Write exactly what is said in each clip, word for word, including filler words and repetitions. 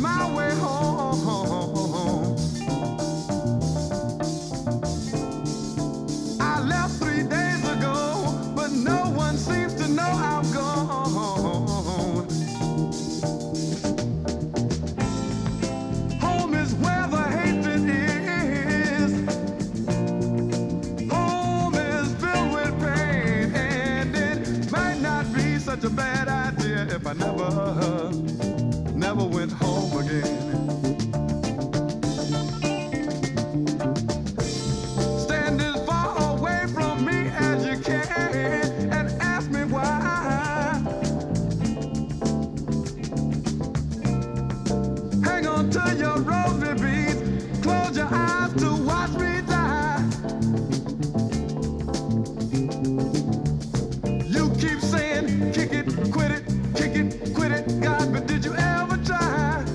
my way home. I left three days ago, but no one seems to know I'm gone. Home is where the hatred is. Home is filled with pain, and it might not be such a bad idea if I never, never went home again. Stand as far away from me as you can and ask me why. Hang on to your rosary beads, close your eyes to watch me die. You keep saying, kick it, quit it, kick it, quit it, God, but did you ever try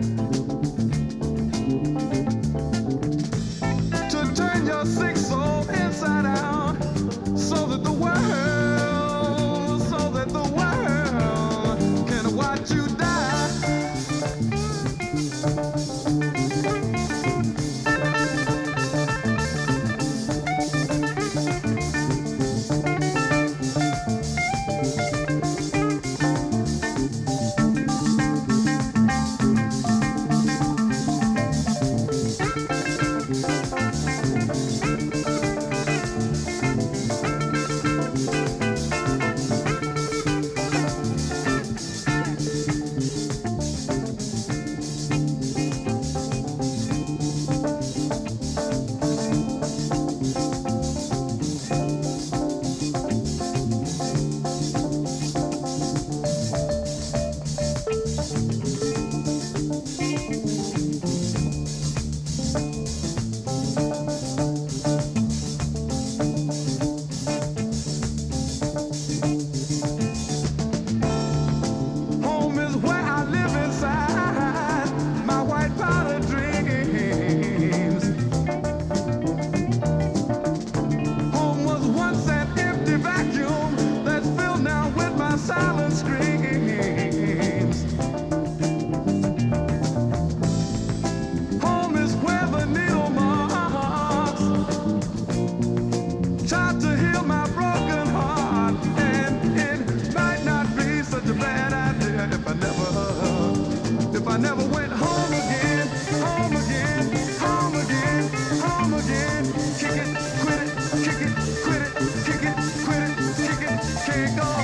to turn your sick soul inside out so that the world, so that the world can watch you die? Home is where I live inside my white powder dreams. Home was once an empty vacuum that's filled now with my silent screams. Home is where the needle marks tried to heal my broken heart, and it might not be such a bad idea if I never, if I never went home again, home again, home again, home again. Kick it, quit it, kick it, quit it, kick it, quit it, kick it, can't go